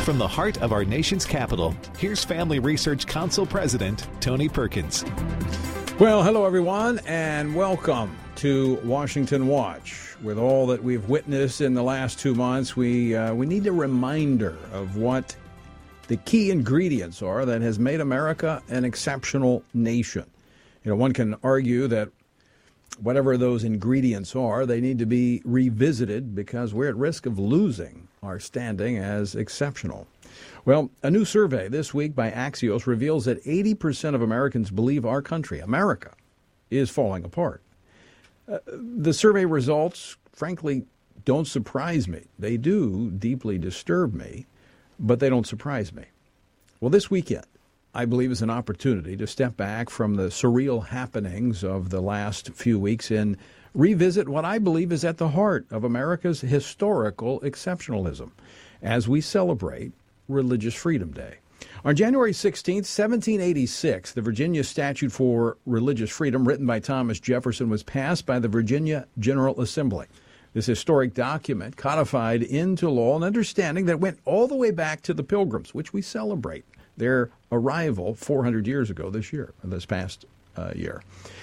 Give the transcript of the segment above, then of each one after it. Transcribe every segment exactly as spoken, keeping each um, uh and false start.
from the heart of our nation's capital, here's Family Research Council President Tony Perkins. Well, hello, everyone, and welcome to Washington Watch. With all that we've witnessed in the last two months, we uh, we need a reminder of what the key ingredients are that has made America an exceptional nation. You know, one can argue that whatever those ingredients are, they need to be revisited because we're at risk of losing our standing as exceptional. Well, a new survey this week by Axios reveals that eighty percent of Americans believe our country, America, is falling apart. Uh, the survey results, frankly, don't surprise me. They do deeply disturb me, but they don't surprise me. Well, this weekend, I believe, is an opportunity to step back from the surreal happenings of the last few weeks and revisit what I believe is at the heart of America's historical exceptionalism as we celebrate Religious Freedom Day. On January sixteenth, seventeen eighty-six, the Virginia Statute for Religious Freedom, written by Thomas Jefferson, was passed by the Virginia General Assembly. This historic document codified into law an understanding that went all the way back to the Pilgrims, which we celebrate their arrival four hundred years ago this year, this past uh, year.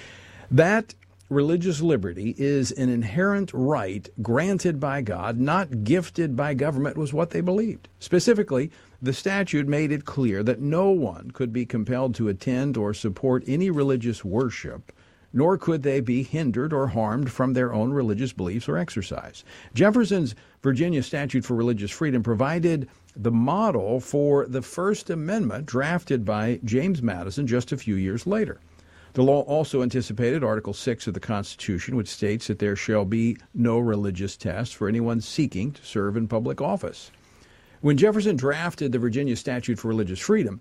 That religious liberty is an inherent right granted by God, not gifted by government, was what they believed. Specifically, the statute made it clear that no one could be compelled to attend or support any religious worship, nor could they be hindered or harmed from their own religious beliefs or exercise. Jefferson's Virginia Statute for Religious Freedom provided the model for the First Amendment drafted by James Madison just a few years later. The law also anticipated Article six of the Constitution, which states that there shall be no religious test for anyone seeking to serve in public office. When Jefferson drafted the Virginia Statute for Religious Freedom,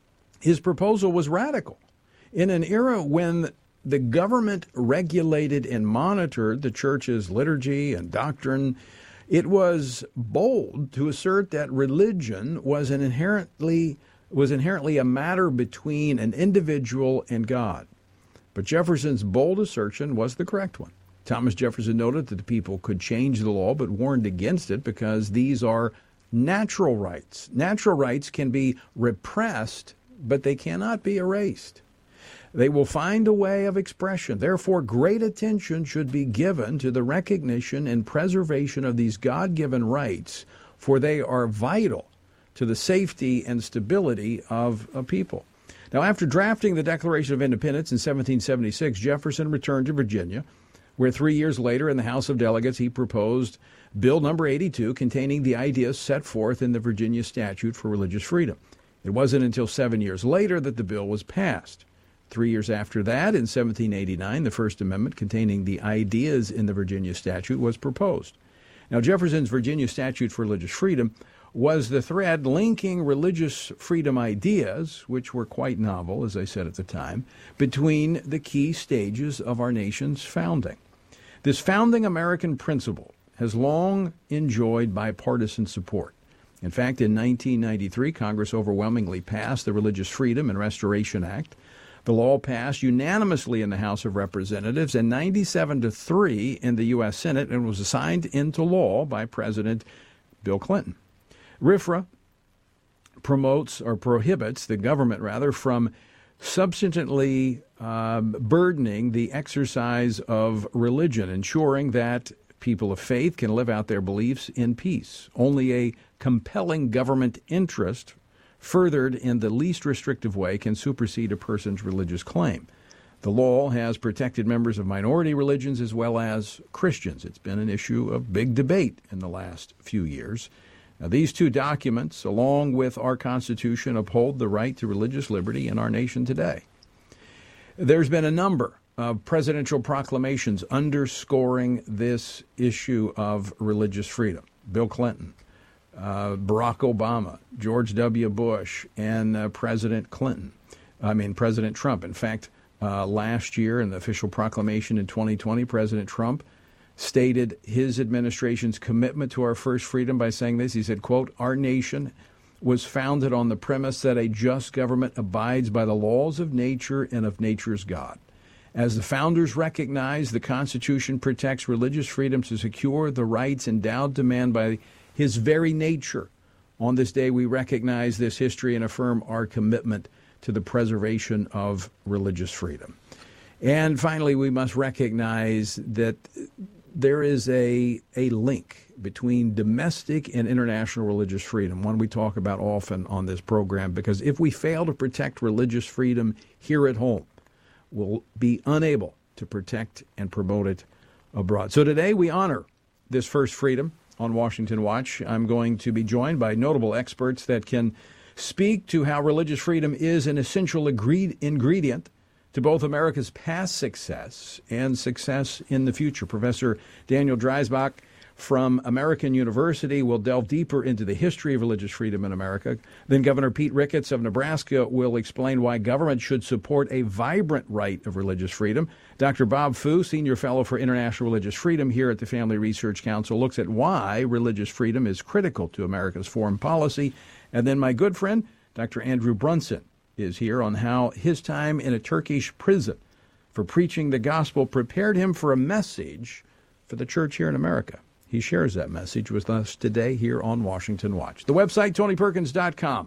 his proposal was radical. In an era when the government regulated and monitored the church's liturgy and doctrine, it was bold to assert that religion was an inherently was inherently a matter between an individual and God. But Jefferson's bold assertion was the correct one. Thomas Jefferson noted that the people could change the law, but warned against it because these are natural rights. Natural rights can be repressed, but they cannot be erased. They will find a way of expression. Therefore, great attention should be given to the recognition and preservation of these God-given rights, for they are vital to the safety and stability of a people. Now, after drafting the Declaration of Independence in seventeen seventy-six, Jefferson returned to Virginia, where three years later in the House of Delegates he proposed Bill number eighty-two, containing the ideas set forth in the Virginia Statute for Religious Freedom. It wasn't until seven years later that the bill was passed. Three years after that, in seventeen eighty-nine, the First Amendment containing the ideas in the Virginia Statute was proposed. Now, Jefferson's Virginia Statute for Religious Freedom was the thread linking religious freedom ideas, which were quite novel, as I said at the time, between the key stages of our nation's founding. This founding American principle has long enjoyed bipartisan support. In fact, in nineteen ninety-three, Congress overwhelmingly passed the Religious Freedom and Restoration Act. The law passed unanimously in the House of Representatives and ninety-seven to three in the U S Senate and was signed into law by President Bill Clinton. R F R A promotes or prohibits the government, rather, from substantively um, burdening the exercise of religion, ensuring that people of faith can live out their beliefs in peace. Only a compelling government interest furthered in the least restrictive way can supersede a person's religious claim. The law has protected members of minority religions as well as Christians. It's been an issue of big debate in the last few years. Now, these two documents, along with our Constitution, uphold the right to religious liberty in our nation today. There's been a number of presidential proclamations underscoring this issue of religious freedom. Bill Clinton, uh, Barack Obama, George W. Bush, and uh, President Clinton. I mean, President Trump. In fact, uh, last year in the official proclamation in twenty twenty, President Trump stated his administration's commitment to our first freedom by saying this. He said, quote, "Our nation was founded on the premise that a just government abides by the laws of nature and of nature's God. As the founders recognized, the Constitution protects religious freedom to secure the rights endowed to man by his very nature, On this day, we recognize this history and affirm our commitment to the preservation of religious freedom. And finally, we must recognize that there is a, a link between domestic and international religious freedom, one we talk about often on this program, because if we fail to protect religious freedom here at home, we'll be unable to protect and promote it abroad. So today we honor this first freedom on Washington Watch. I'm going to be joined by notable experts that can speak to how religious freedom is an essential agreed ingredient to both America's past success and success in the future. Professor Daniel Dreisbach from American University will delve deeper into the history of religious freedom in America. Then Governor Pete Ricketts of Nebraska will explain why government should support a vibrant right of religious freedom. Doctor Bob Fu, Senior Fellow for International Religious Freedom here at the Family Research Council, looks at why religious freedom is critical to America's foreign policy. And then my good friend, Doctor Andrew Brunson, is here on how his time in a Turkish prison for preaching the gospel prepared him for a message for the church here in America. He shares that message with us today here on Washington Watch. The website, tony perkins dot com.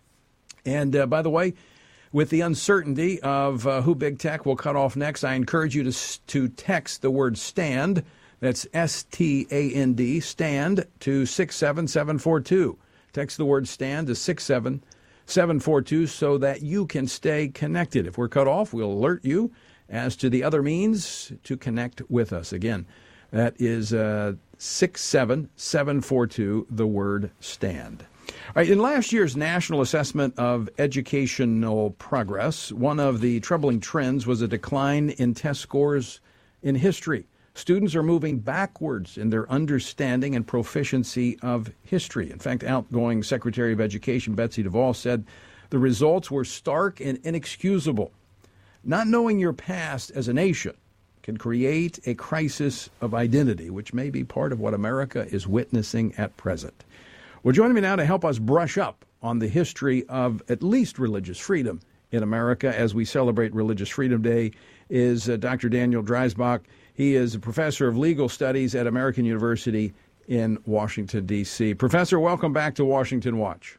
And uh, by the way, with the uncertainty of uh, who big tech will cut off next, I encourage you to, to text the word STAND, that's S T A N D, STAND, to six seven seven four two. Text the word STAND to six seven seven four two so that you can stay connected. If we're cut off, we'll alert you as to the other means to connect with us. Again, that is uh, six seven seven four two, the word STAND. All right, in last year's National Assessment of Educational Progress, one of the troubling trends was a decline in test scores in history. Students are moving backwards in their understanding and proficiency of history. In fact, outgoing Secretary of Education Betsy DeVos said the results were stark and inexcusable. Not knowing your past as a nation can create a crisis of identity, which may be part of what America is witnessing at present. Well, joining me now to help us brush up on the history of at least religious freedom in America as we celebrate Religious Freedom Day is uh, Doctor Daniel Dreisbach. He is a professor of legal studies at American University in Washington, D C Professor, welcome back to Washington Watch.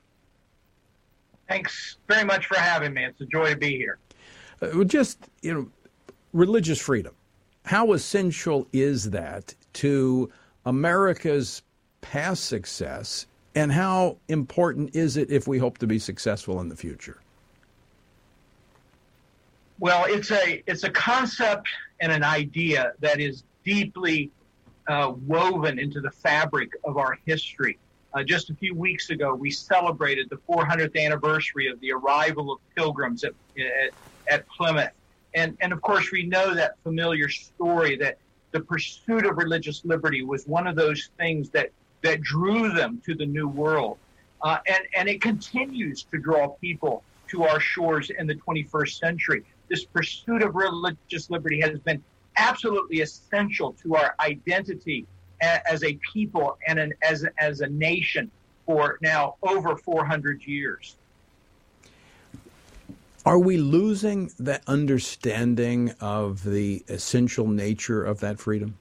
Thanks very much for having me. It's a joy to be here. Uh, just, you know, religious freedom. How essential is that to America's past success, and how important is it if we hope to be successful in the future? Well, it's a it's a concept and an idea that is deeply uh, woven into the fabric of our history. Uh, just a few weeks ago, we celebrated the four hundredth anniversary of the arrival of pilgrims at, at, at Plymouth. And, and of course, we know that familiar story that the pursuit of religious liberty was one of those things that, that drew them to the New World. Uh, and, and it continues to draw people to our shores in the twenty-first century. This pursuit of religious liberty has been absolutely essential to our identity as a people and an, as, as a nation for now over four hundred years. Are we losing that understanding of the essential nature of that freedom?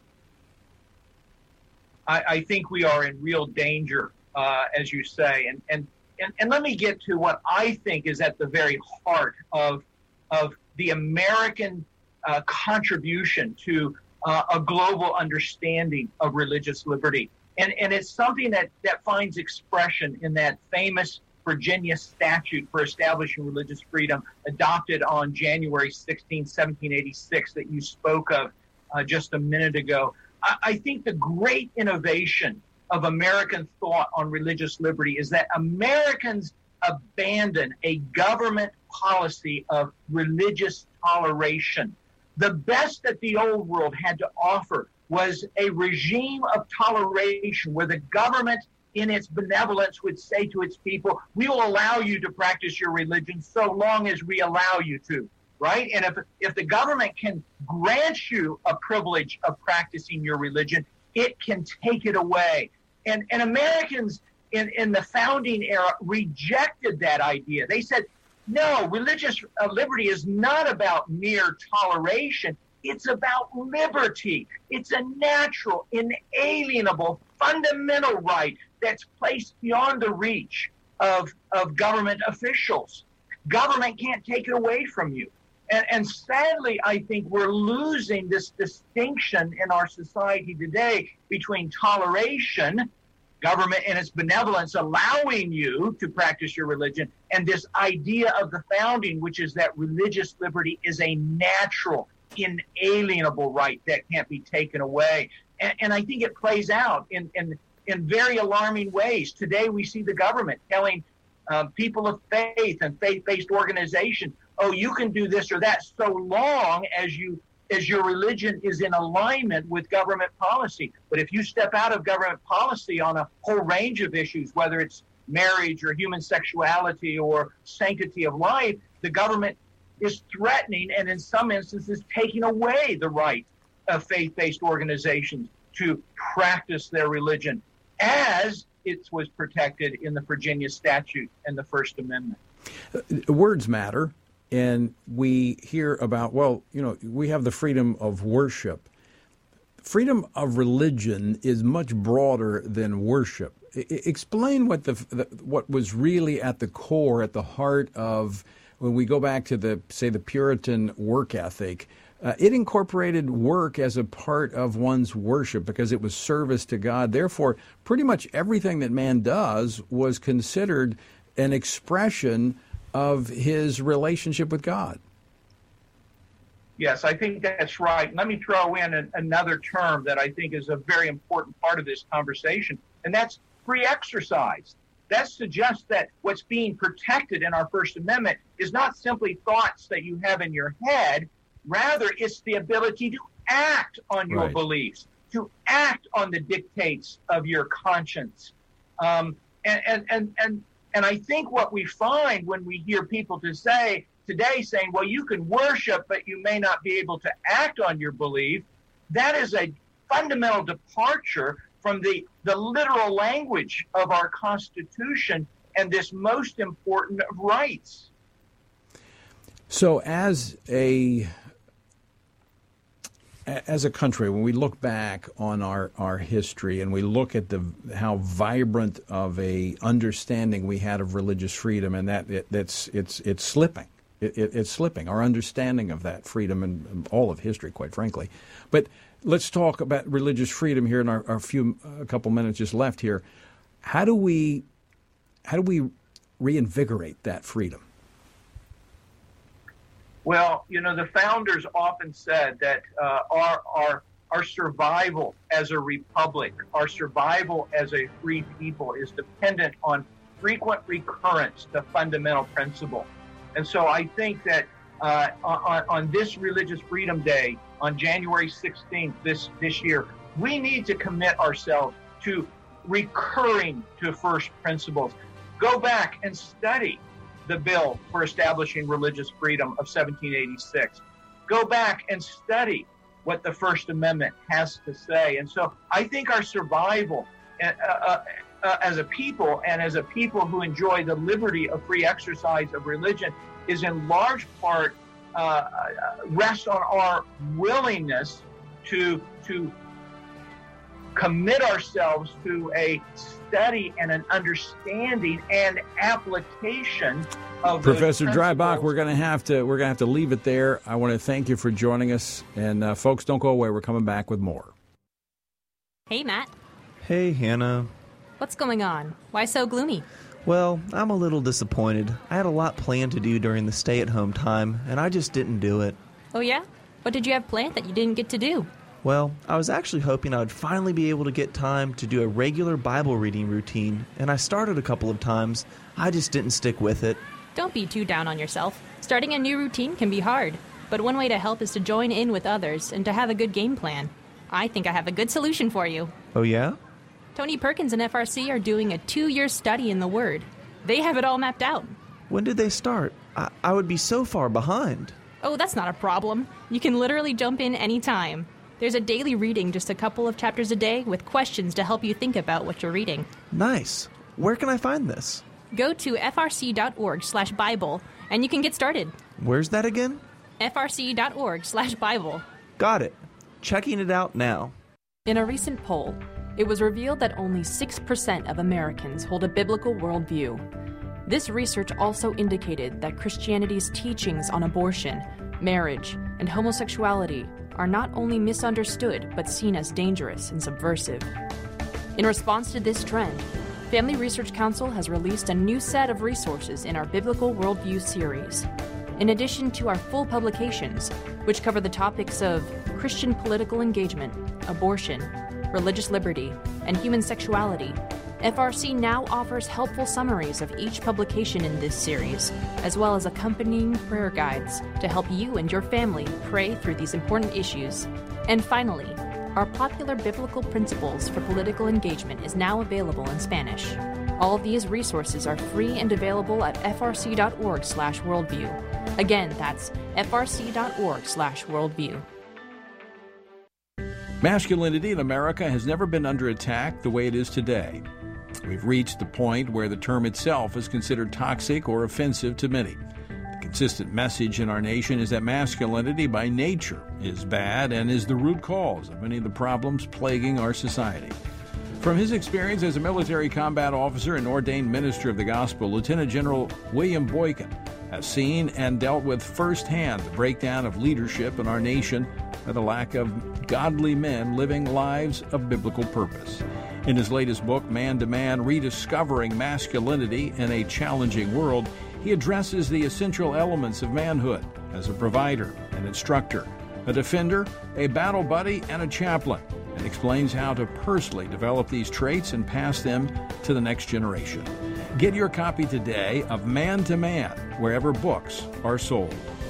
I, I think we are in real danger, uh, as you say. And, and, and, and let me get to what I think is at the very heart of, of the American uh, contribution to uh, a global understanding of religious liberty. And, and it's something that, that finds expression in that famous Virginia statute for establishing religious freedom adopted on January sixteenth, seventeen eighty-six that you spoke of uh, just a minute ago. I, I think the great innovation of American thought on religious liberty is that Americans abandon a government policy of religious toleration. The best that the old world had to offer was a regime of toleration where the government in its benevolence would say to its people, we will allow you to practice your religion so long as we allow you to, right? And if if the government can grant you a privilege of practicing your religion, it can take it away. And, and Americans in, in the founding era rejected that idea. They said, no, religious uh, liberty is not about mere toleration. It's about liberty. It's a natural, inalienable, fundamental right that's placed beyond the reach of, of government officials. Government can't take it away from you. And, and sadly, I think we're losing this distinction in our society today between toleration, government and its benevolence allowing you to practice your religion, and this idea of the founding, which is that religious liberty is a natural, inalienable right that can't be taken away. And, and I think it plays out in, in, in very alarming ways. Today, we see the government telling uh, people of faith and faith-based organizations, oh, you can do this or that so long as you as your religion is in alignment with government policy. But if you step out of government policy on a whole range of issues, whether it's marriage or human sexuality or sanctity of life, the government is threatening and in some instances taking away the right of faith-based organizations to practice their religion as it was protected in the Virginia Statute and the First Amendment. Words matter. And we hear about, well, you know, we have the freedom of worship. Freedom of religion is much broader than worship. I, explain what the, the what was really at the core, at the heart of, when we go back to the, say, the Puritan work ethic. Uh, it incorporated work as a part of one's worship because it was service to God. Therefore, pretty much everything that man does was considered an expression of his relationship with God. Yes, I think that's right. Let me throw in an, another term that I think is a very important part of this conversation, and that's free exercise. That suggests that what's being protected in our First Amendment is not simply thoughts that you have in your head. Rather, it's the ability to act on your right. beliefs, to act on the dictates of your conscience. Um, and, and, and, and And I think what we find when we hear people to say today saying, well, you can worship, but you may not be able to act on your belief, that is a fundamental departure from the, the literal language of our Constitution and this most important of rights. So as a As a country, when we look back on our, our history and we look at the how vibrant of a understanding we had of religious freedom, and that it, that's it's it's slipping, it, it, it's slipping. Our understanding of that freedom and all of history, quite frankly. But let's talk about religious freedom here in our, our few a couple minutes just left here. How do we how do we reinvigorate that freedom? Well, you know, the founders often said that uh, our, our, our survival as a republic, our survival as a free people is dependent on frequent recurrence to fundamental principle. And so I think that uh, on, on this Religious Freedom Day, on January sixteenth this, this year, we need to commit ourselves to recurring to first principles. Go back and study the bill for establishing religious freedom of seventeen eighty-six. Go back and study what the First Amendment has to say. And so I think our survival uh, uh, uh, as a people and as a people who enjoy the liberty of free exercise of religion is in large part uh, rests on our willingness to, to commit ourselves to a study and an understanding and application of Professor Dreibach, we're going to have to we're going to have to leave it there. I want to thank you for joining us, and uh, folks, don't go away. We're coming back with more. Hey, Matt. Hey, Hannah. What's going on? Why so gloomy? Well, I'm a little disappointed. I had a lot planned to do during the stay-at-home time, and I just didn't do it. Oh, yeah? What did you have planned that you didn't get to do? Well, I was actually hoping I would finally be able to get time to do a regular Bible reading routine, and I started a couple of times. I just didn't stick with it. Don't be too down on yourself. Starting a new routine can be hard, but one way to help is to join in with others and to have a good game plan. I think I have a good solution for you. Oh, yeah? Tony Perkins and F R C are doing a two-year study in the Word. They have it all mapped out. When did they start? I, I would be so far behind. Oh, that's not a problem. You can literally jump in anytime. There's a daily reading, just a couple of chapters a day, with questions to help you think about what you're reading. Nice. Where can I find this? Go to frc.org slash Bible, and you can get started. Where's that again? frc.org slash Bible. Got it. Checking it out now. In a recent poll, it was revealed that only six percent of Americans hold a biblical worldview. This research also indicated that Christianity's teachings on abortion, marriage, and homosexuality are not only misunderstood but seen as dangerous and subversive. In response to this trend, Family Research Council has released a new set of resources in our Biblical Worldview series. In addition to our full publications, which cover the topics of Christian political engagement, abortion, religious liberty, and human sexuality, F R C now offers helpful summaries of each publication in this series, as well as accompanying prayer guides to help you and your family pray through these important issues. And finally, our popular biblical principles for political engagement is now available in Spanish. All these resources are free and available at frc.org slash worldview. Again, that's frc.org slash worldview. Masculinity in America has never been under attack the way it is today. We've reached the point where the term itself is considered toxic or offensive to many. The consistent message in our nation is that masculinity by nature is bad and is the root cause of many of the problems plaguing our society. From his experience as a military combat officer and ordained minister of the gospel, Lieutenant General William Boykin has seen and dealt with firsthand the breakdown of leadership in our nation by the lack of godly men living lives of biblical purpose. In his latest book, Man to Man, Rediscovering Masculinity in a Challenging World, he addresses the essential elements of manhood as a provider, an instructor, a defender, a battle buddy, and a chaplain, and explains how to personally develop these traits and pass them to the next generation. Get your copy today of Man to Man, wherever books are sold.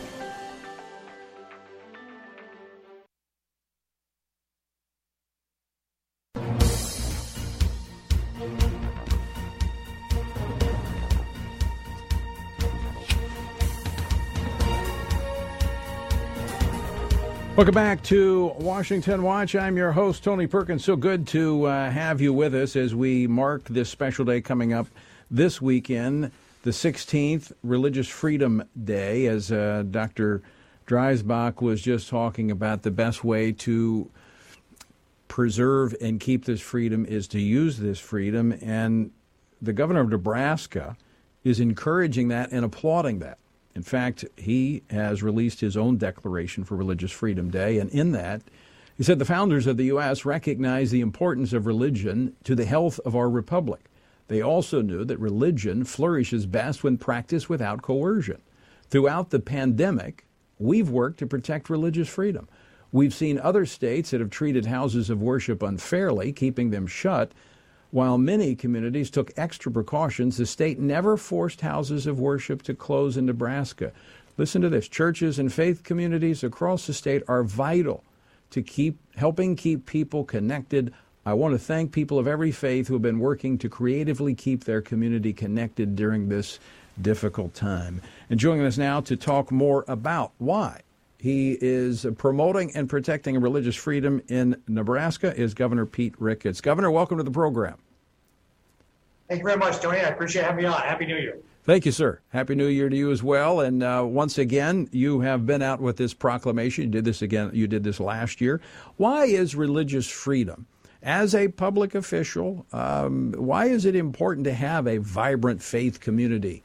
Welcome back to Washington Watch. I'm your host, Tony Perkins. So good to uh, have you with us as we mark this special day coming up this weekend, the sixteenth, Religious Freedom Day, as uh, Doctor Dreisbach was just talking about. The best way to preserve and keep this freedom is to use this freedom, and the governor of Nebraska is encouraging that and applauding that. In fact, he has released his own declaration for Religious Freedom Day, and in that, he said the founders of the U S recognized the importance of religion to the health of our republic. They also knew that religion flourishes best when practiced without coercion. Throughout the pandemic, we've worked to protect religious freedom. We've seen other states that have treated houses of worship unfairly, keeping them shut. While many communities took extra precautions, the state never forced houses of worship to close in Nebraska. Listen to this. Churches and faith communities across the state are vital to keep helping keep people connected. I want to thank people of every faith who have been working to creatively keep their community connected during this difficult time. And joining us now to talk more about why he is promoting and protecting religious freedom in Nebraska is Governor Pete Ricketts. Governor, welcome to the program. Thank you very much, Tony. I appreciate having me on. Happy New Year. Thank you, sir. Happy New Year to you as well. And uh, once again, you have been out with this proclamation. You did this again. You did this last year. Why is religious freedom, as a public official, um, why is it important to have a vibrant faith community?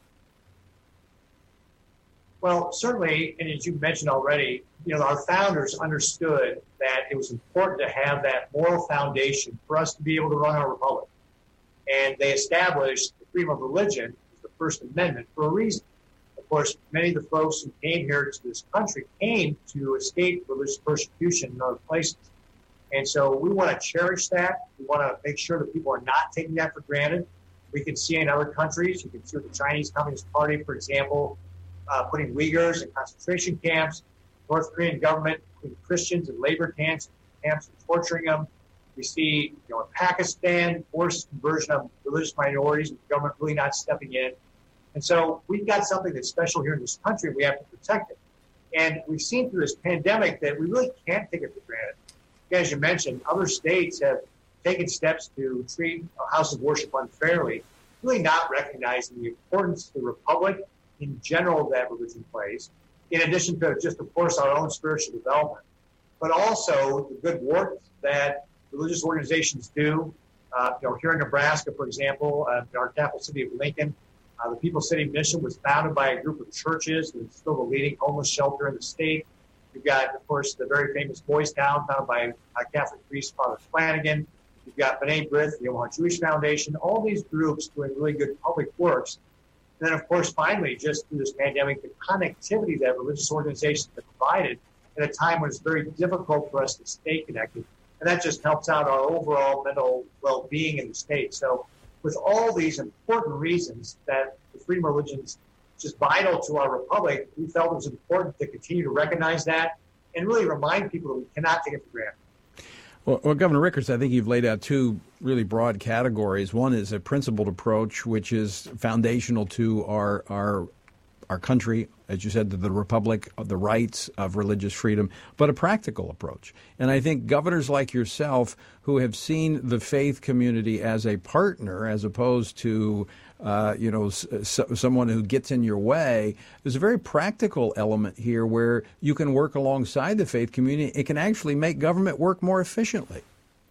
Well, certainly, and as you mentioned already, you know, our founders understood that it was important to have that moral foundation for us to be able to run our republic. And they established the freedom of religion as the First Amendment for a reason. Of course, many of the folks who came here to this country came to escape religious persecution in other places. And so we want to cherish that. We want to make sure that people are not taking that for granted. We can see in other countries, you can see with the Chinese Communist Party, for example, uh, putting Uyghurs in concentration camps, North Korean government putting Christians in labor camps, camps and torturing them. We see, you know, in Pakistan, forced conversion of religious minorities, and the government really not stepping in. And so we've got something that's special here in this country. We have to protect it. And we've seen through this pandemic that we really can't take it for granted. As you mentioned, other states have taken steps to treat a house of worship unfairly, really not recognizing the importance to the republic in general that religion plays, in addition to just, of course, our own spiritual development, but also the good work that religious organizations do. Uh, you know, here in Nebraska, for example, uh, in our capital city of Lincoln, Uh, the People City Mission was founded by a group of churches. It's still the leading homeless shelter in the state. You've got, of course, the very famous Boys Town, founded by a Catholic priest, Father Flanagan. You've got B'nai B'rith, the Omaha Jewish Foundation, all these groups doing really good public works. And then, of course, finally, just through this pandemic, the connectivity that religious organizations have provided at a time when it's very difficult for us to stay connected. And that just helps out our overall mental well-being in the state. So with all these important reasons that the freedom of religion is just vital to our republic, we felt it was important to continue to recognize that and really remind people that we cannot take it for granted. Well, well, Governor Rickards, I think you've laid out two really broad categories. One is a principled approach, which is foundational to our our our country, as you said, to the republic, of the rights of religious freedom, but a practical approach. And I think governors like yourself, who have seen the faith community as a partner as opposed to Uh, you know, so, someone who gets in your way. There's a very practical element here where you can work alongside the faith community. It can actually make government work more efficiently.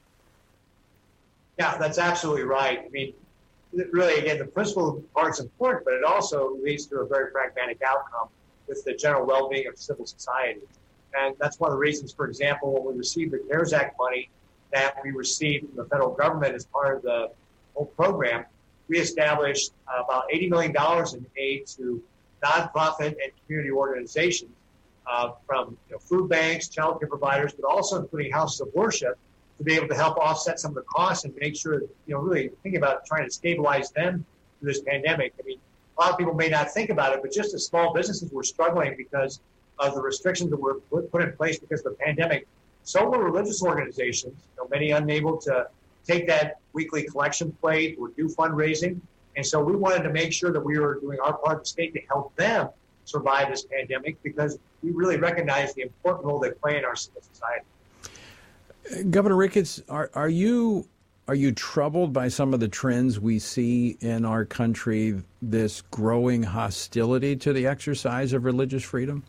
Yeah, that's absolutely right. I mean, really, again, the principle part's important, but it also leads to a very pragmatic outcome with the general well-being of civil society. And that's one of the reasons, for example, when we received the CARES Act money that we received from the federal government as part of the whole program, we established uh, about eighty million dollars in aid to nonprofit and community organizations uh, from you know, food banks, child care providers, but also including houses of worship to be able to help offset some of the costs and make sure, you know, really thinking about trying to stabilize them through this pandemic. I mean, a lot of people may not think about it, but just as small businesses were struggling because of the restrictions that were put in place because of the pandemic, so were religious organizations, you know, many unable to take that weekly collection plate or do fundraising. And so we wanted to make sure that we were doing our part of the state to help them survive this pandemic because we really recognize the important role they play in our civil society. Governor Ricketts, are, are you are you troubled by some of the trends we see in our country, this growing hostility to the exercise of religious freedom?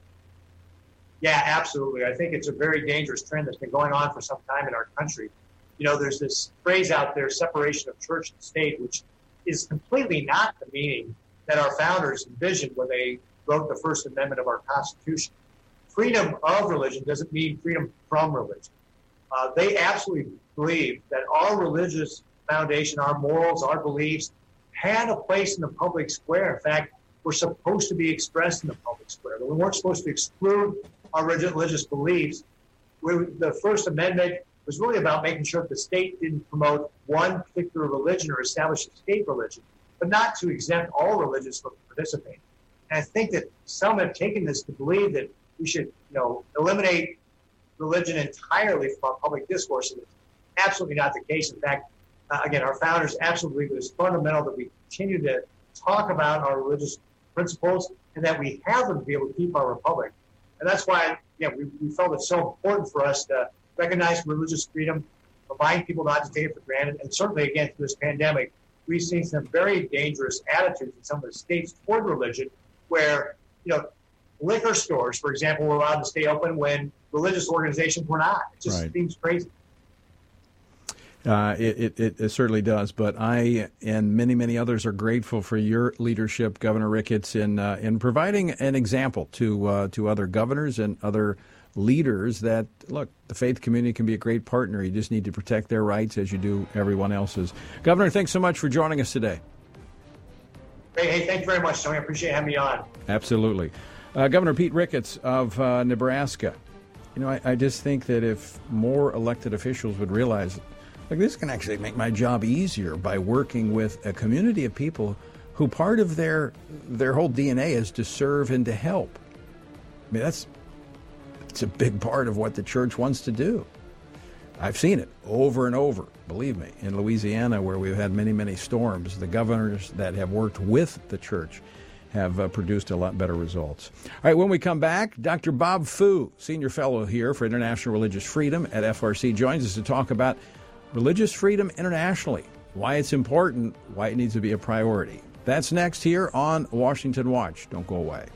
Yeah, absolutely. I think it's a very dangerous trend that's been going on for some time in our country. You know, there's this phrase out there, separation of church and state, which is completely not the meaning that our founders envisioned when they wrote the First Amendment of our Constitution. Freedom of religion doesn't mean freedom from religion. Uh, they absolutely believe that our religious foundation, our morals, our beliefs had a place in the public square. In fact, we're supposed to be expressed in the public square. We weren't supposed to exclude our religious beliefs. We, the First Amendment was really about making sure that the state didn't promote one particular religion or establish a state religion, but not to exempt all religions from participating. And I think that some have taken this to believe that we should, you know, eliminate religion entirely from our public discourse, and it's absolutely not the case. In fact, uh, again, our founders absolutely believe it is fundamental that we continue to talk about our religious principles and that we have them to be able to keep our republic. And that's why, yeah, we, we felt it's so important for us to recognize religious freedom, remind people not to take it for granted, and certainly, again, through this pandemic, we've seen some very dangerous attitudes in some of the states toward religion where, you know, liquor stores, for example, were allowed to stay open when religious organizations were not. It just right. seems crazy. Uh, it, it, it certainly does, but I and many, many others are grateful for your leadership, Governor Ricketts, in uh, in providing an example to uh, to other governors and other leaders that, look, the faith community can be a great partner. You just need to protect their rights as you do everyone else's. Governor, thanks so much for joining us today. Hey, hey thank you very much, Tony. I appreciate having me on. Absolutely. Uh, Governor Pete Ricketts of uh, Nebraska. You know, I, I just think that if more elected officials would realize, like, this can actually make my job easier by working with a community of people who part of their their whole D N A is to serve and to help. I mean, that's it's a big part of what the church wants to do. I've seen it over and over, believe me, in Louisiana, where we've had many, many storms. The governors that have worked with the church have uh, produced a lot better results. All right, when we come back, Doctor Bob Fu, Senior Fellow here for International Religious Freedom at F R C, joins us to talk about religious freedom internationally, why it's important, why it needs to be a priority. That's next here on Washington Watch. Don't go away.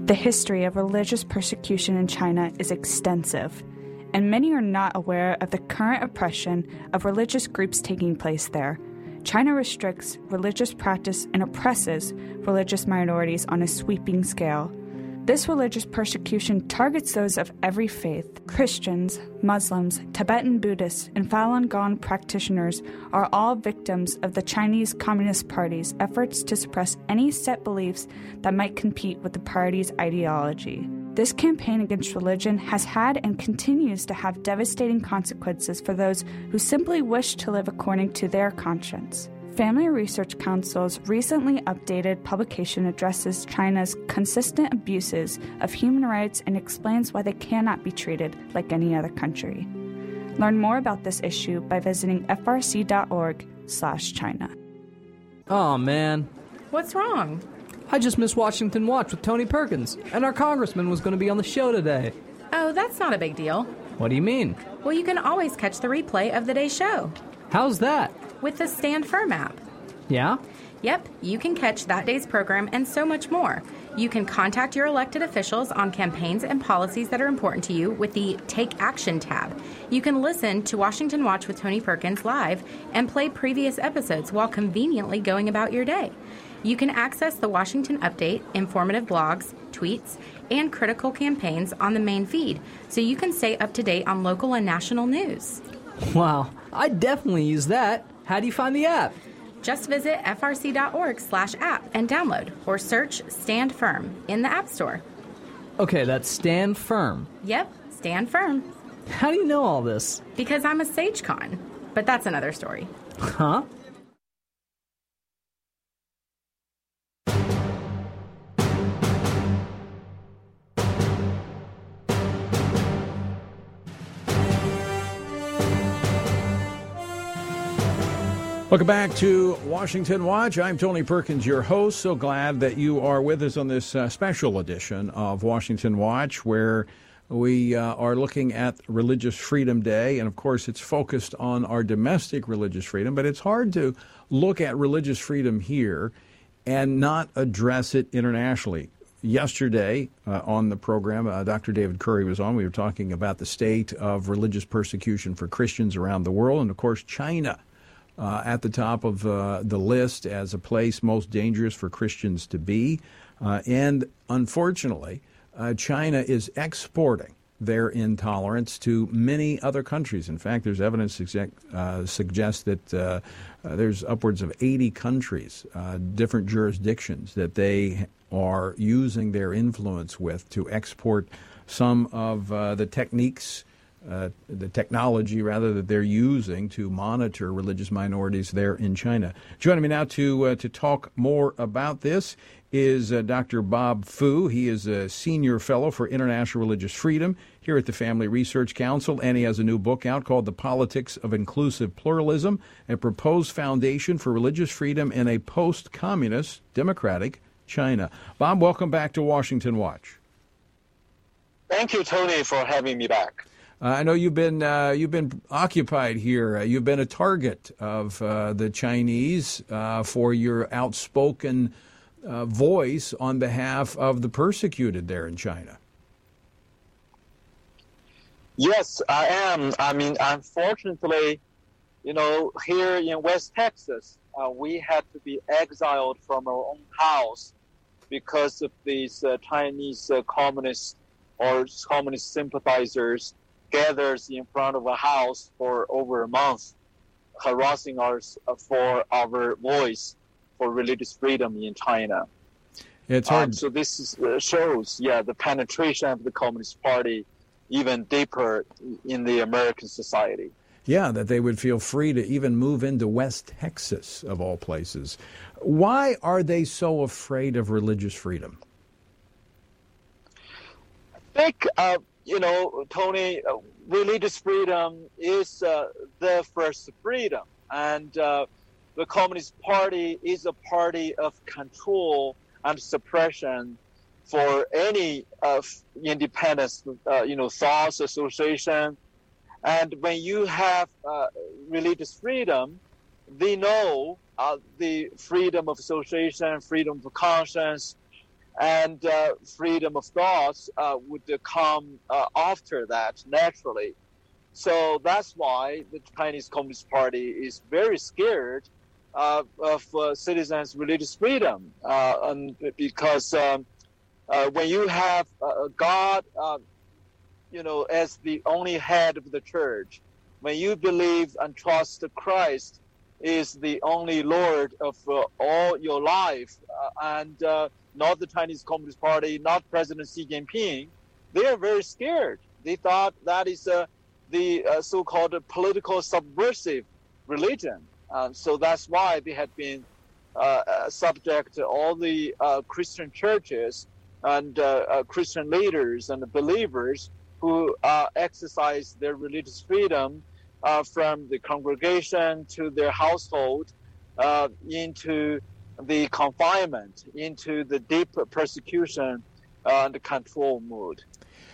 The history of religious persecution in China is extensive, and many are not aware of the current oppression of religious groups taking place there. China restricts religious practice and oppresses religious minorities on a sweeping scale. This religious persecution targets those of every faith. Christians, Muslims, Tibetan Buddhists, and Falun Gong practitioners are all victims of the Chinese Communist Party's efforts to suppress any set beliefs that might compete with the party's ideology. This campaign against religion has had and continues to have devastating consequences for those who simply wish to live according to their conscience. Family Research Council's recently updated publication addresses China's consistent abuses of human rights and explains why they cannot be treated like any other country. Learn more about this issue by visiting f r c dot org slash China. Oh, man. What's wrong? I just missed Washington Watch with Tony Perkins, and our congressman was going to be on the show today. Oh, that's not a big deal. What do you mean? Well, you can always catch the replay of the day's show. How's that? With the Stand Firm app. Yeah? Yep, you can catch that day's program and so much more. You can contact your elected officials on campaigns and policies that are important to you with the Take Action tab. You can listen to Washington Watch with Tony Perkins live and play previous episodes while conveniently going about your day. You can access the Washington Update, informative blogs, tweets, and critical campaigns on the main feed, so you can stay up to date on local and national news. Wow, I definitely use that. How do you find the app? Just visit f r c dot org slash app and download, or search Stand Firm in the App Store. Okay, that's Stand Firm. Yep, Stand Firm. How do you know all this? Because I'm a SageCon, but that's another story. Huh? Welcome back to Washington Watch. I'm Tony Perkins, your host. So glad that you are with us on this uh, special edition of Washington Watch, where we uh, are looking at Religious Freedom Day. And, of course, it's focused on our domestic religious freedom. But it's hard to look at religious freedom here and not address it internationally. Yesterday uh, on the program, uh, Doctor David Curry was on. We were talking about the state of religious persecution for Christians around the world. And, of course, China. Uh, at the top of uh, the list as a place most dangerous for Christians to be. Uh, and unfortunately, uh, China is exporting their intolerance to many other countries. In fact, there's evidence suggest, uh, suggests that uh, uh, there's upwards of eighty countries, uh, different jurisdictions, that they are using their influence with to export some of uh, the techniques Uh, the technology, rather, that they're using to monitor religious minorities there in China. Joining me now to uh, to talk more about this is uh, Doctor Bob Fu. He is a senior fellow for international religious freedom here at the Family Research Council, and he has a new book out called The Politics of Inclusive Pluralism, a proposed foundation for religious freedom in a post-communist democratic China. Bob, welcome back to Washington Watch. Thank you, Tony, for having me back. Uh, I know you've been uh, you've been occupied here. Uh, you've been a target of uh, the Chinese uh, for your outspoken uh, voice on behalf of the persecuted there in China. Yes, I am. I mean, unfortunately, you know, here in West Texas, uh, we had to be exiled from our own house because of these uh, Chinese uh, communists or communist sympathizers gathers in front of a house for over a month, harassing us for our voice for religious freedom in China. It's hard. Um, so this is, uh, shows, yeah, the penetration of the Communist Party even deeper in the American society. Yeah, that they would feel free to even move into West Texas, of all places. Why are they so afraid of religious freedom? I think, uh, you know, Tony, uh, religious freedom is uh, the first freedom. And uh, the Communist Party is a party of control and suppression for any uh, independent, uh, you know, thoughts, association. And when you have uh, religious freedom, they know uh, the freedom of association, freedom of conscience, and uh, freedom of thought uh, would come uh, after that naturally. So that's why the Chinese Communist Party is very scared uh, of uh, citizens' religious freedom, uh, and because um, uh, when you have uh, God, uh, you know, as the only head of the church, when you believe and trust Christ is the only Lord of uh, all your life, uh, and uh, not the Chinese Communist Party, not President Xi Jinping, they are very scared. They thought that is uh, the uh, so-called political subversive religion. Uh, so that's why they had been uh, subject to all the uh, Christian churches and uh, uh, Christian leaders and believers who uh, exercise their religious freedom uh, from the congregation to their household uh, into the confinement, into the deep persecution uh, and control mood.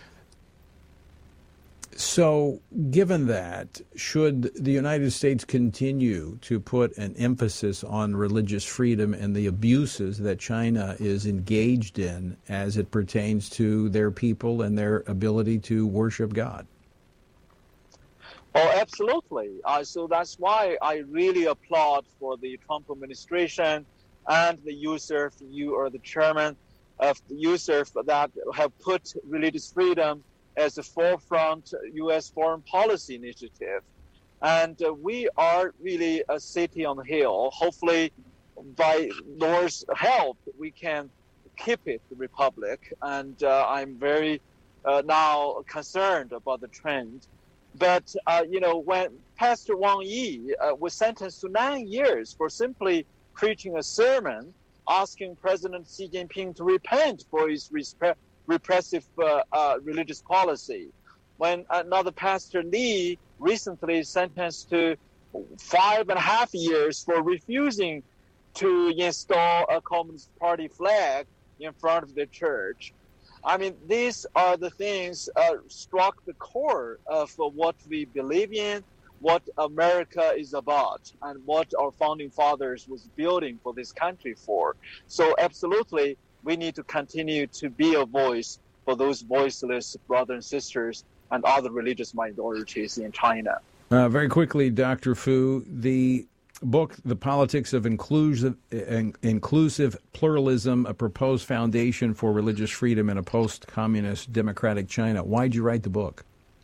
So, given that, should the United States continue to put an emphasis on religious freedom and the abuses that China is engaged in as it pertains to their people and their ability to worship God? Oh, absolutely. Uh, so that's why I really applaud for the Trump administration and the U S E R F, you are the chairman of the U S E R F, that have put religious freedom as a forefront U S foreign policy initiative. And uh, we are really a city on the hill. Hopefully, by Lord's help, we can keep it the republic. And uh, I'm very uh, now concerned about the trend. But, uh, you know, when Pastor Wang Yi uh, was sentenced to nine years for simply preaching a sermon asking President Xi Jinping to repent for his respect, repressive uh, uh, religious policy. When another Pastor Lee recently sentenced to five and a half years for refusing to install a Communist Party flag in front of the church. I mean, these are the things uh, struck the core of uh, what we believe in, what America is about, and what our founding fathers was building for this country for. So absolutely, we need to continue to be a voice for those voiceless brothers and sisters and other religious minorities in China. Uh, very quickly, Doctor Fu, the book, The Politics of Inclusive, Inclusive Pluralism, A Proposed Foundation for Religious Freedom in a Post-Communist Democratic China. Why'd you write the book?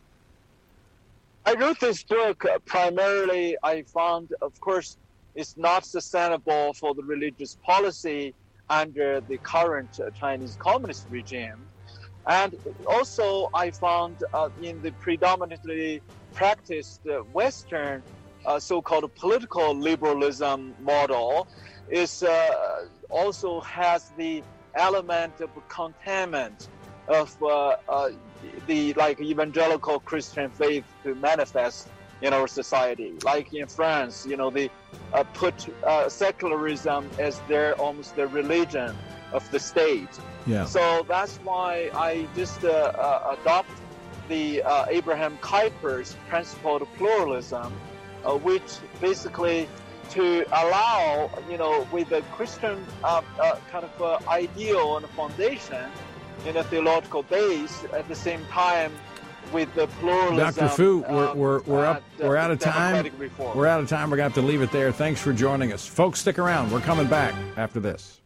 I wrote this book uh, primarily, I found, of course, it's not sustainable for the religious policy under the current uh, Chinese communist regime. And also I found uh, in the predominantly practiced uh, Western uh, so-called political liberalism model is uh, also has the element of containment of uh, uh, the like evangelical Christian faith to manifest in our society. Like in France, you know, they uh, put uh, secularism as their almost the religion of the state. Yeah. So that's why I just uh, uh, adopt the uh, Abraham Kuyper's principle of pluralism, uh, which basically to allow, you know, with a Christian uh, uh, kind of uh, ideal and foundation in a theological base, at the same time with the pluralism. Doctor Fu, we're um, we're we're up. uh, We're out of time. reform. We're out of time. We're going to have to leave it there. Thanks for joining us, folks. Stick around. We're coming back after this.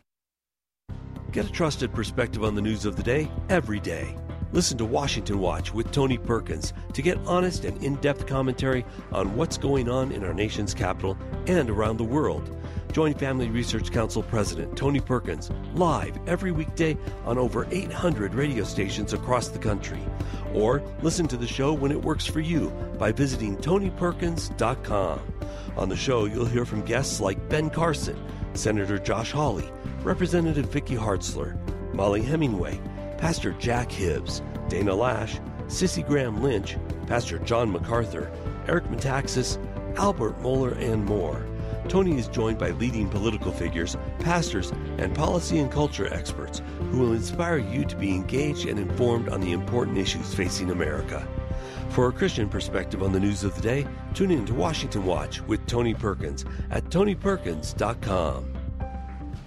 Get a trusted perspective on the news of the day every day. Listen to Washington Watch with Tony Perkins to get honest and in-depth commentary on what's going on in our nation's capital and around the world. Join Family Research Council President Tony Perkins live every weekday on over eight hundred radio stations across the country. Or listen to the show when it works for you by visiting tony perkins dot com. On the show, you'll hear from guests like Ben Carson, Senator Josh Hawley, Representative Vicky Hartzler, Molly Hemingway, Pastor Jack Hibbs, Dana Lash, Sissy Graham Lynch, Pastor John MacArthur, Eric Metaxas, Albert Mohler, and more. Tony is joined by leading political figures, pastors, and policy and culture experts who will inspire you to be engaged and informed on the important issues facing America. For a Christian perspective on the news of the day, tune in to Washington Watch with Tony Perkins at tony perkins dot com.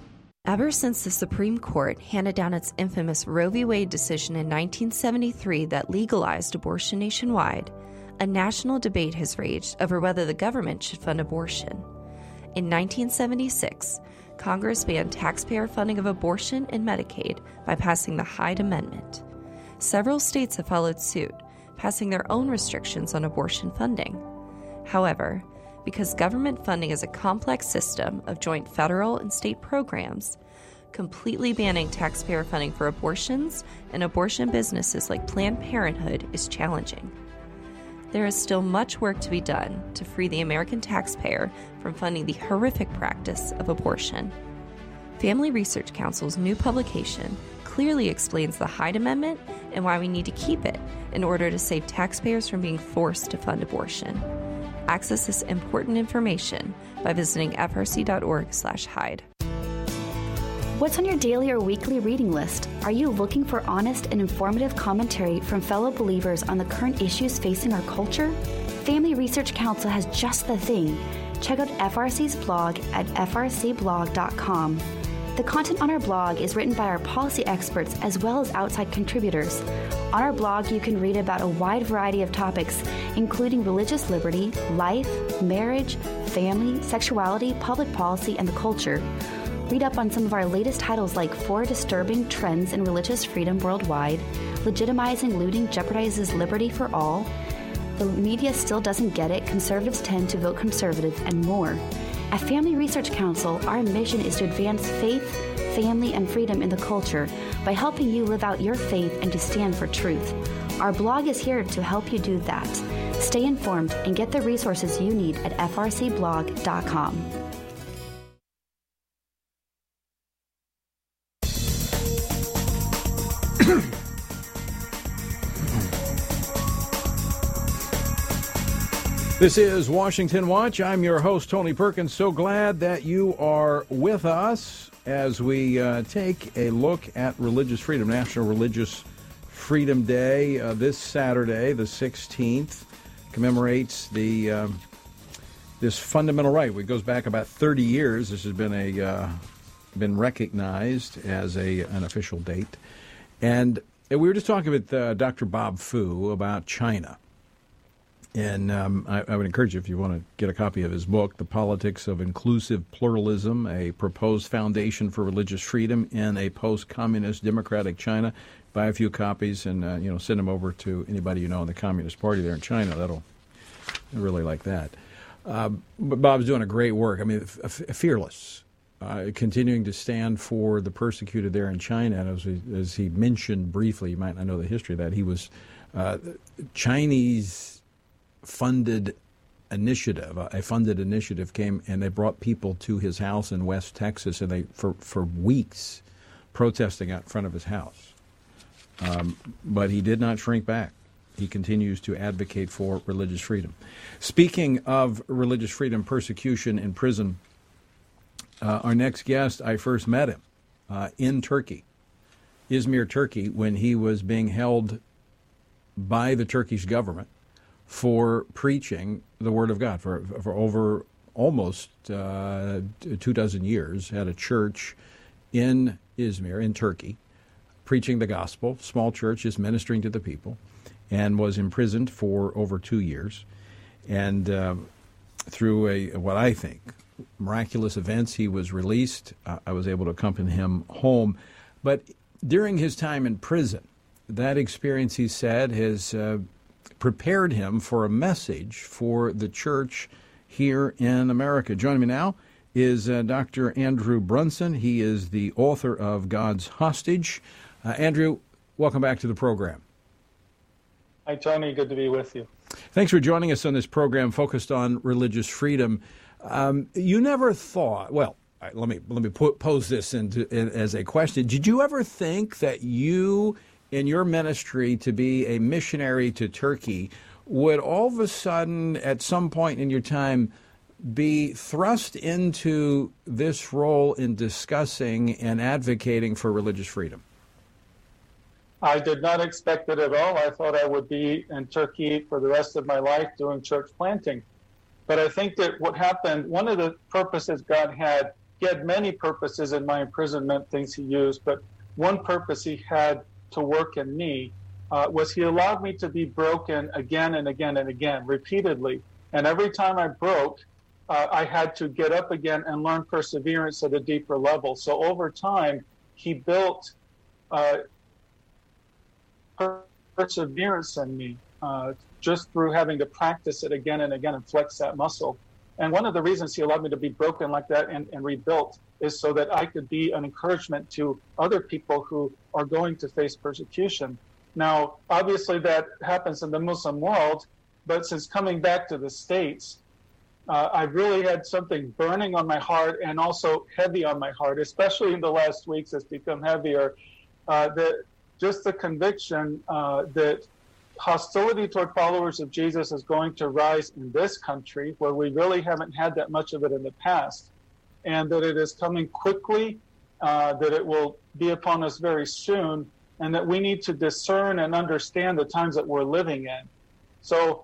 Ever since the Supreme Court handed down its infamous Roe v. Wade decision in nineteen seventy-three that legalized abortion nationwide, a national debate has raged over whether the government should fund abortion. In nineteen seventy-six, Congress banned taxpayer funding of abortion and Medicaid by passing the Hyde Amendment. Several states have followed suit, passing their own restrictions on abortion funding. However, because government funding is a complex system of joint federal and state programs, completely banning taxpayer funding for abortions and abortion businesses like Planned Parenthood is challenging. There is still much work to be done to free the American taxpayer from funding the horrific practice of abortion. Family Research Council's new publication clearly explains the Hyde Amendment and why we need to keep it in order to save taxpayers from being forced to fund abortion. Access this important information by visiting f r c dot org slash Hyde. What's on your daily or weekly reading list? Are you looking for honest and informative commentary from fellow believers on the current issues facing our culture? Family Research Council has just the thing. Check out F R C's blog at f r c blog dot com. The content on our blog is written by our policy experts as well as outside contributors. On our blog, you can read about a wide variety of topics, including religious liberty, life, marriage, family, sexuality, public policy, and the culture. Read up on some of our latest titles like Four Disturbing Trends in Religious Freedom Worldwide, Legitimizing Looting Jeopardizes Liberty for All, The Media Still Doesn't Get It, Conservatives Tend to Vote Conservative, and more. At Family Research Council, our mission is to advance faith, family, and freedom in the culture by helping you live out your faith and to stand for truth. Our blog is here to help you do that. Stay informed and get the resources you need at f r c blog dot com. This is Washington Watch. I'm your host, Tony Perkins. So glad that you are with us as we uh, take a look at religious freedom, National Religious Freedom Day. Uh, this Saturday, the sixteenth, commemorates the um, this fundamental right. It goes back about thirty years. This has been a uh, been recognized as a an official date. And we were just talking with uh, Doctor Bob Fu about China. And um, I, I would encourage you, if you want to get a copy of his book, The Politics of Inclusive Pluralism, a Proposed Foundation for Religious Freedom in a Post-Communist Democratic China. Buy a few copies and uh, you know send them over to anybody you know in the Communist Party there in China. That'll I really like that. Uh, but Bob's doing a great work. I mean, f- f- fearless, uh, continuing to stand for the persecuted there in China. And as, we, as he mentioned briefly, you might not know the history of that, he was uh, Chinese funded initiative, a funded initiative came and they brought people to his house in West Texas and they for, for weeks protesting out in front of his house. Um, but he did not shrink back. He continues to advocate for religious freedom. Speaking of religious freedom, persecution in prison, uh, our next guest, I first met him uh, in Turkey, Izmir, Turkey, when he was being held by the Turkish government for preaching the Word of God for for over almost uh, two dozen years at a church in Izmir, in Turkey, preaching the gospel, small church, just ministering to the people, and was imprisoned for over two years. And uh, through a what I think miraculous events, he was released. Uh, I was able to accompany him home. But during his time in prison, that experience, he said, has uh, prepared him for a message for the church here in America. Joining me now is uh, Doctor Andrew Brunson. He is the author of God's Hostage. Uh, Andrew, welcome back to the program. Hi, Tony. Good to be with you. Thanks for joining us on this program focused on religious freedom. Um, you never thought, well, let me let me put, pose this into, in, as a question. Did you ever think that you, in your ministry to be a missionary to Turkey, would all of a sudden, at some point in your time, be thrust into this role in discussing and advocating for religious freedom? I did not expect it at all. I thought I would be in Turkey for the rest of my life doing church planting. But I think that what happened, one of the purposes God had he had many purposes in my imprisonment, things he used, but one purpose he had to work in me uh, was he allowed me to be broken again and again and again, repeatedly. And every time I broke, uh, I had to get up again and learn perseverance at a deeper level. So over time, he built uh, perseverance in me uh, just through having to practice it again and again and flex that muscle. And one of the reasons he allowed me to be broken like that and, and rebuilt is so that I could be an encouragement to other people who are going to face persecution. Now, obviously that happens in the Muslim world, but since coming back to the States, uh, I've really had something burning on my heart and also heavy on my heart, especially in the last weeks it's become heavier, uh, that just the conviction uh, that hostility toward followers of Jesus is going to rise in this country, where we really haven't had that much of it in the past, and that it is coming quickly, uh, that it will be upon us very soon, and that we need to discern and understand the times that we're living in. So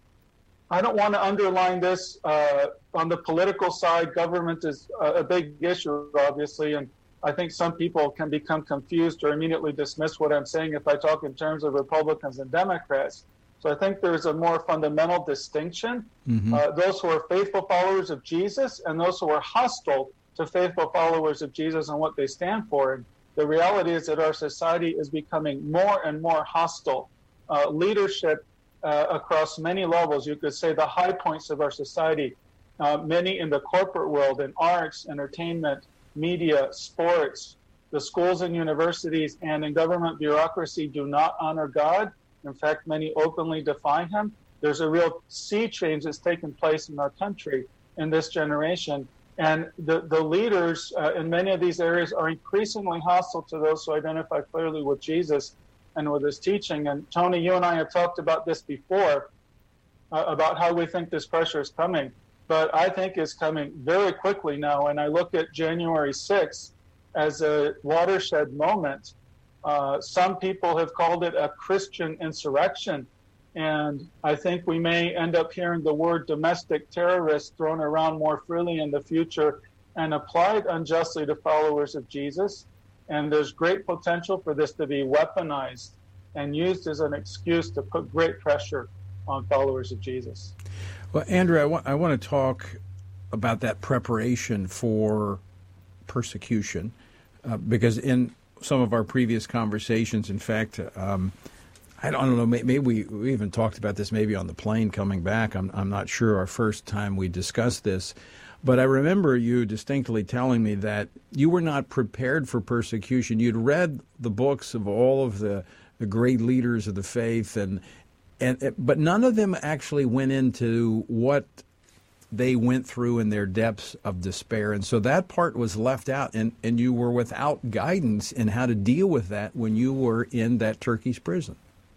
I don't want to underline this uh, on the political side. Government is a, a big issue, obviously, and I think some people can become confused or immediately dismiss what I'm saying if I talk in terms of Republicans and Democrats. So I think there's a more fundamental distinction. Mm-hmm. Uh, those who are faithful followers of Jesus and those who are hostile to faithful followers of Jesus and what they stand for. And the reality is that our society is becoming more and more hostile. Uh, leadership uh, across many levels, you could say the high points of our society, uh, many in the corporate world, in arts, entertainment, media, sports, the schools and universities, and in government bureaucracy do not honor God. In fact, many openly defy him. There's a real sea change that's taken place in our country in this generation. And the, the leaders uh, in many of these areas are increasingly hostile to those who identify clearly with Jesus and with his teaching. And Tony, you and I have talked about this before, uh, about how we think this pressure is coming. But I think it's coming very quickly now. And I look at January sixth as a watershed moment. Uh, some people have called it a Christian insurrection. And I think we may end up hearing the word domestic terrorist thrown around more freely in the future and applied unjustly to followers of Jesus. And there's great potential for this to be weaponized and used as an excuse to put great pressure on followers of Jesus. Well, Andrew, I want, I want to talk about that preparation for persecution, uh, because in some of our previous conversations, in fact, um, I don't know, maybe we, we even talked about this maybe on the plane coming back. I'm, I'm not sure our first time we discussed this, but I remember you distinctly telling me that you were not prepared for persecution. You'd read the books of all of the, the great leaders of the faith, and And, but none of them actually went into what they went through in their depths of despair. And so that part was left out, and, and you were without guidance in how to deal with that when you were in that Turkish prison.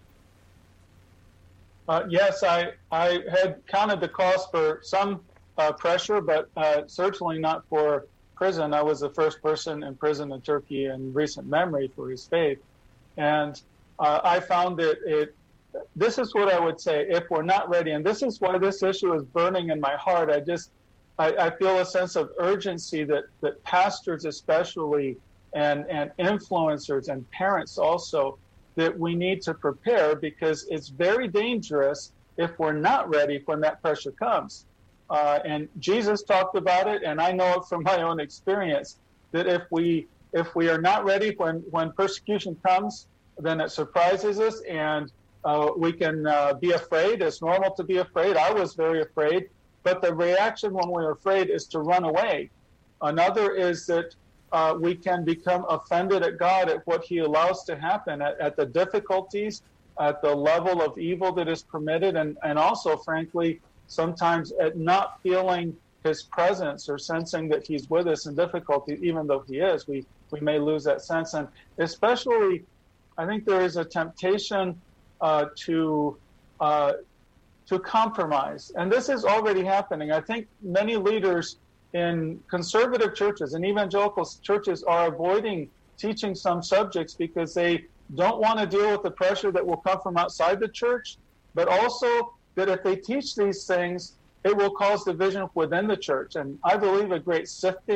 Uh, yes, I, I had counted the cost for some uh, pressure, but uh, certainly not for prison. I was the first person in prison in Turkey in recent memory for his faith. And uh, I found that it This is what I would say if we're not ready, and this is why this issue is burning in my heart. I just, I, I feel a sense of urgency that, that pastors especially and, and influencers and parents also, that we need to prepare, because it's very dangerous if we're not ready when that pressure comes. Uh, and Jesus talked about it, and I know it from my own experience, that if we if we are not ready when, when persecution comes, then it surprises us, and Uh, we can uh, be afraid. It's normal to be afraid. I was very afraid. But the reaction when we're afraid is to run away. Another is that uh, we can become offended at God at what he allows to happen, at, at the difficulties, at the level of evil that is permitted, and, and also, frankly, sometimes at not feeling his presence or sensing that he's with us in difficulty, even though he is. We, we may lose that sense. And especially, I think there is a temptation Uh, to uh, to compromise. And this is already happening. I think many leaders in conservative churches and evangelical churches are avoiding teaching some subjects because they don't want to deal with the pressure that will come from outside the church, but also that if they teach these things, it will cause division within the church. And I believe a great sifting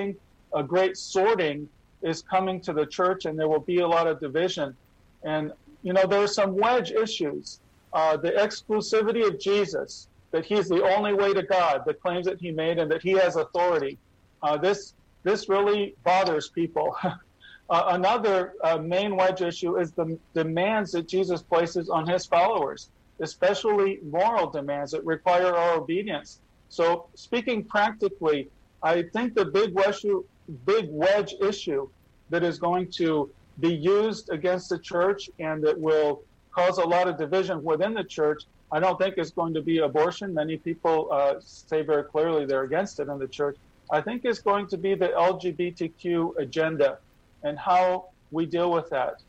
a great sorting is coming to the church, and there will be a lot of division. And, you know, there are some wedge issues. Uh, the exclusivity of Jesus, that he's the only way to God, the claims that he made, and that he has authority. Uh, this this really bothers people. uh, another uh, main wedge issue is the demands that Jesus places on his followers, especially moral demands that require our obedience. So speaking practically, I think the big wedge, big wedge issue that is going to be used against the church and that will cause a lot of division within the church, I don't think it's going to be abortion. Many people uh, say very clearly they're against it in the church. I think it's going to be the L G B T Q agenda and how we deal with that.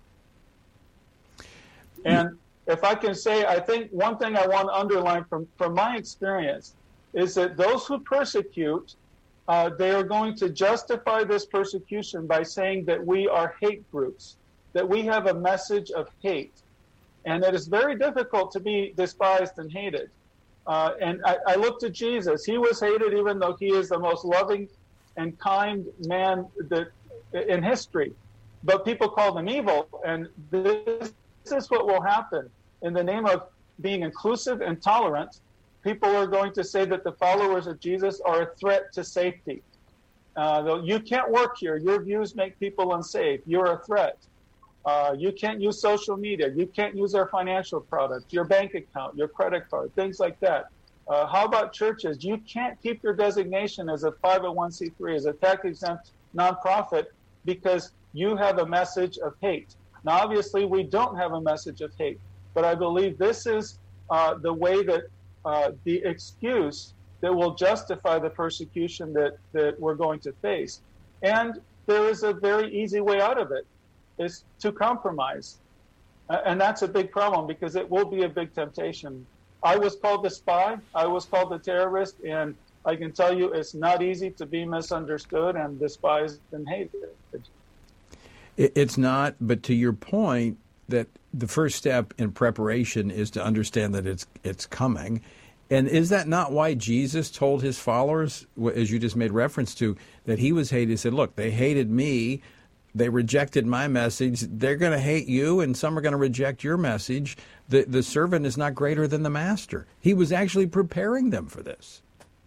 And if I can say, I think one thing I want to underline from, from my experience is that those who persecute, uh, they are going to justify this persecution by saying that we are hate groups, that we have a message of hate. And it is very difficult to be despised and hated. Uh, and I, I look to Jesus. He was hated even though he is the most loving and kind man that in history. But people called him evil. And this, this is what will happen. In the name of being inclusive and tolerant, people are going to say that the followers of Jesus are a threat to safety. Uh, you can't work here. Your views make people unsafe. You're a threat. Uh, you can't use social media. You can't use our financial products, your bank account, your credit card, things like that. Uh, how about churches? You can't keep your designation as a five oh one c three, as a tax-exempt nonprofit, because you have a message of hate. Now, obviously, we don't have a message of hate, but I believe this is uh, the way that uh, the excuse that will justify the persecution that, that we're going to face. And there is a very easy way out of it. Is to compromise. And that's a big problem because it will be a big temptation. I was called the spy. I was called the terrorist. And I can tell you it's not easy to be misunderstood and despised and hated. It's not, but to your point that the first step in preparation is to understand that it's it's coming. And is that not why Jesus told his followers, as you just made reference to, that he was hated? He said, look, they hated me. They rejected my message. They're going to hate you, and some are going to reject your message. The the servant is not greater than the master. He was actually preparing them for this.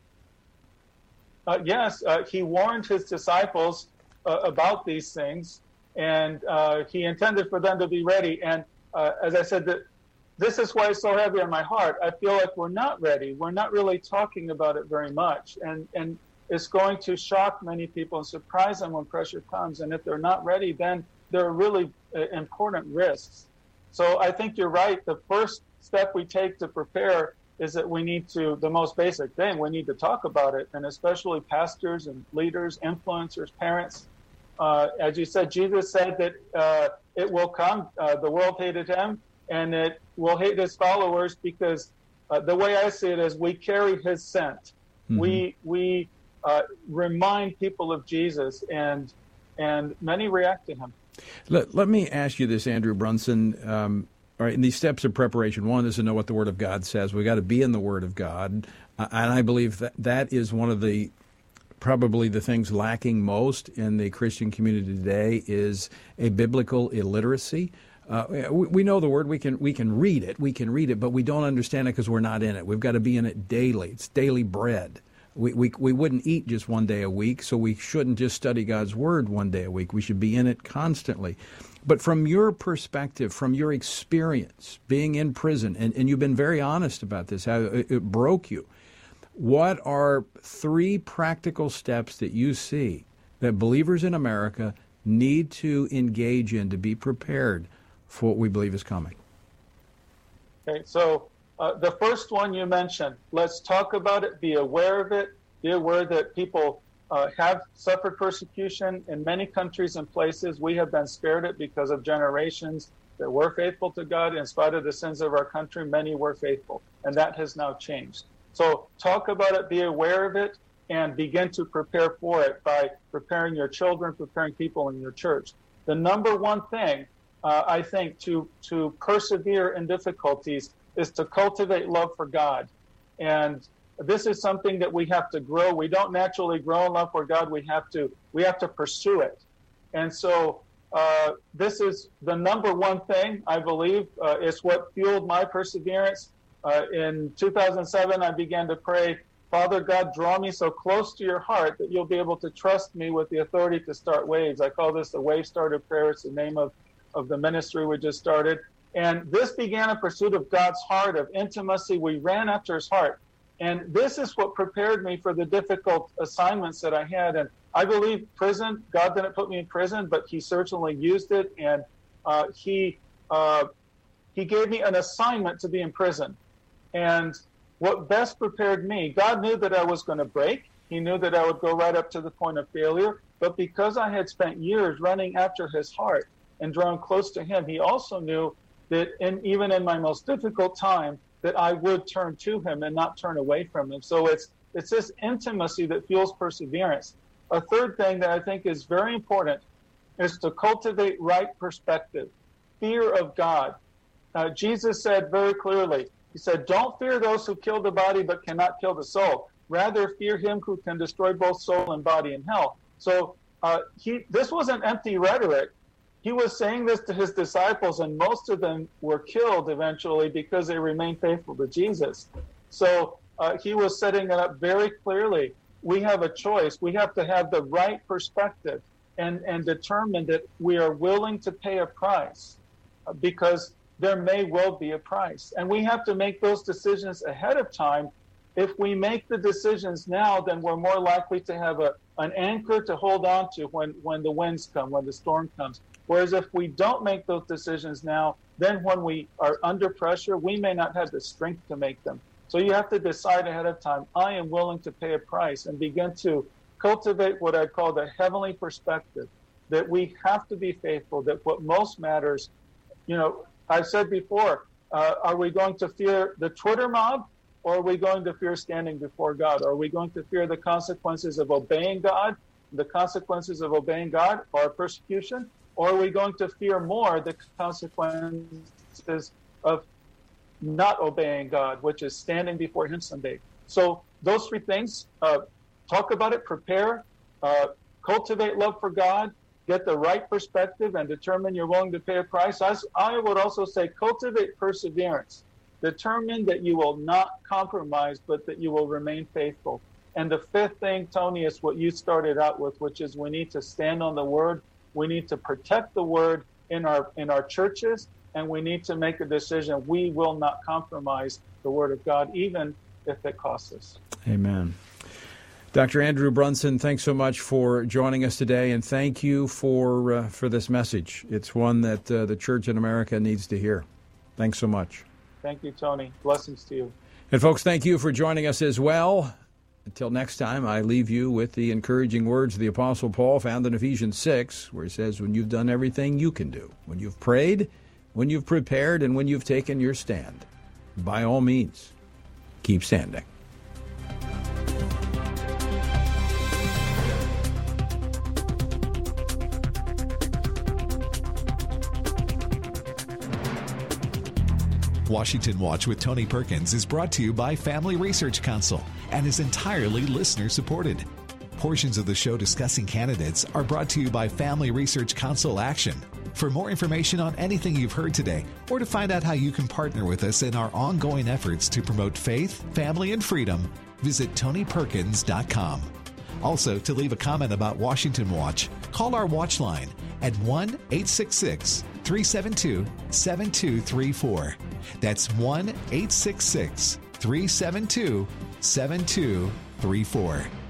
Uh, yes, uh, he warned his disciples uh, about these things, and uh, he intended for them to be ready. And uh, as I said, that this is why it's so heavy on my heart. I feel like we're not ready. We're not really talking about it very much, and and. It's going to shock many people and surprise them when pressure comes. And if they're not ready, then there are really uh, important risks. So I think you're right. The first step we take to prepare is that we need to, the most basic thing, we need to talk about it. And especially pastors and leaders, influencers, parents. Uh, as you said, Jesus said that uh, it will come. Uh, the world hated him, and it will hate his followers because uh, the way I see it is we carry his scent. Mm-hmm. We, we, Uh, remind people of Jesus, and and many react to him. Let, let me ask you this, Andrew Brunson. Um, all right, in these steps of preparation, one is to know what the Word of God says. We've got to be in the Word of God, uh, and I believe that that is one of the probably the things lacking most in the Christian community today is a biblical illiteracy. Uh, we, we know the Word. We can we can read it. We can read it, but we don't understand it because we're not in it. We've got to be in it daily. It's daily bread. We, we we wouldn't eat just one day a week, so we shouldn't just study God's Word one day a week. We should be in it constantly. But from your perspective, from your experience being in prison, and, and you've been very honest about this, how it, it broke you, what are three practical steps that you see that believers in America need to engage in to be prepared for what we believe is coming? Okay, so... Uh, the first one you mentioned, let's talk about it, be aware of it, be aware that people uh, have suffered persecution in many countries and places. We have been spared it because of generations that were faithful to God. In spite of the sins of our country, many were faithful, and that has now changed. So talk about it, be aware of it, and begin to prepare for it by preparing your children, preparing people in your church. The number one thing, uh, I think, to, to persevere in difficulties is to cultivate love for God. And this is something that we have to grow. We don't naturally grow in love for God. We have to We have to pursue it. And so uh, this is the number one thing, I believe. Uh, it's what fueled my perseverance. Uh, in two thousand seven, I began to pray, Father God, draw me so close to your heart that you'll be able to trust me with the authority to start waves. I call this the Wave Starter Prayer. It's the name of, of the ministry we just started. And this began a pursuit of God's heart, of intimacy. We ran after his heart. And this is what prepared me for the difficult assignments that I had. And I believe prison, God didn't put me in prison, but he certainly used it. And uh, he uh, he gave me an assignment to be in prison. And what best prepared me, God knew that I was going to break. He knew that I would go right up to the point of failure. But because I had spent years running after his heart and drawn close to him, he also knew that in, even in my most difficult time, that I would turn to him and not turn away from him. So it's it's this intimacy that fuels perseverance. A third thing that I think is very important is to cultivate right perspective, fear of God. Uh, Jesus said very clearly, he said, don't fear those who kill the body but cannot kill the soul. Rather, fear him who can destroy both soul and body in hell. So uh, he this wasn't empty rhetoric. He was saying this to his disciples, and most of them were killed eventually because they remained faithful to Jesus. So uh, he was setting it up very clearly. We have a choice. We have to have the right perspective and, and determine that we are willing to pay a price, uh, because there may well be a price. And we have to make those decisions ahead of time. If we make the decisions now, then we're more likely to have a, an anchor to hold on to when, when the winds come, when the storm comes. Whereas if we don't make those decisions now, then when we are under pressure, we may not have the strength to make them. So you have to decide ahead of time, I am willing to pay a price, and begin to cultivate what I call the heavenly perspective, that we have to be faithful, that what most matters, you know, I've said before, uh, are we going to fear the Twitter mob, or are we going to fear standing before God? Are we going to fear the consequences of obeying God, the consequences of obeying God, or persecution? Or are we going to fear more the consequences of not obeying God, which is standing before him someday? So those three things, uh, talk about it, prepare, uh, cultivate love for God, get the right perspective, and determine you're willing to pay a price. I, I would also say cultivate perseverance. Determine that you will not compromise, but that you will remain faithful. And the fifth thing, Tony, is what you started out with, which is we need to stand on the word. We need to protect the word in our in our churches, and we need to make a decision. We will not compromise the word of God, even if it costs us. Amen. Doctor Andrew Brunson, thanks so much for joining us today, and thank you for uh, for this message. It's one that uh, the church in America needs to hear. Thanks so much. Thank you, Tony. Blessings to you. And folks, thank you for joining us as well. Until next time, I leave you with the encouraging words of the Apostle Paul found in Ephesians six, where he says, when you've done everything you can do, when you've prayed, when you've prepared, and when you've taken your stand, by all means, keep standing. Washington Watch with Tony Perkins is brought to you by Family Research Council and is entirely listener-supported. Portions of the show discussing candidates are brought to you by Family Research Council Action. For more information on anything you've heard today, or to find out how you can partner with us in our ongoing efforts to promote faith, family, and freedom, visit tony perkins dot com. Also, to leave a comment about Washington Watch, call our watch line at one eight six six, three seven two, seven two three four. That's one eight six six, three seven two, seven two three four.